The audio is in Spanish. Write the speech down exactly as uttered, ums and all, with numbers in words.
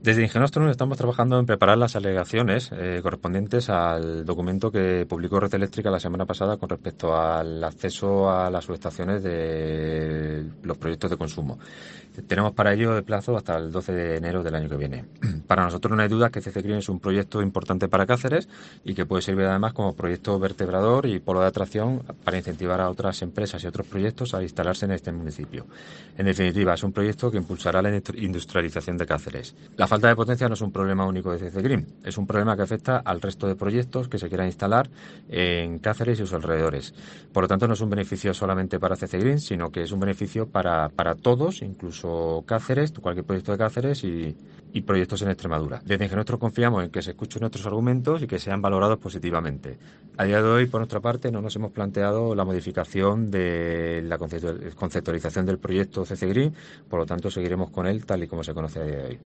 Desde Ingenostrum estamos trabajando en preparar las alegaciones eh, correspondientes al documento que publicó Red Eléctrica la semana pasada con respecto al acceso a las subestaciones de los proyectos de consumo. Tenemos para ello de plazo hasta el doce de enero del año que viene. Para nosotros no hay duda que C C Green es un proyecto importante para Cáceres y que puede servir además como proyecto vertebrador y polo de atracción para incentivar a otras empresas y otros proyectos a instalarse en este municipio. En definitiva, es un proyecto que impulsará la industrialización de Cáceres. La falta de potencia no es un problema único de C C Green, es un problema que afecta al resto de proyectos que se quieran instalar en Cáceres y sus alrededores. Por lo tanto, no es un beneficio solamente para C C Green, sino que es un beneficio para, para todos, incluso Cáceres, cualquier proyecto de Cáceres y, y proyectos en Extremadura. Desde que nosotros confiamos en que se escuchen nuestros argumentos y que sean valorados positivamente. A día de hoy, por nuestra parte, no nos hemos planteado la modificación de la conceptualización del proyecto C C Green, por lo tanto, seguiremos con él tal y como se conoce a día de hoy.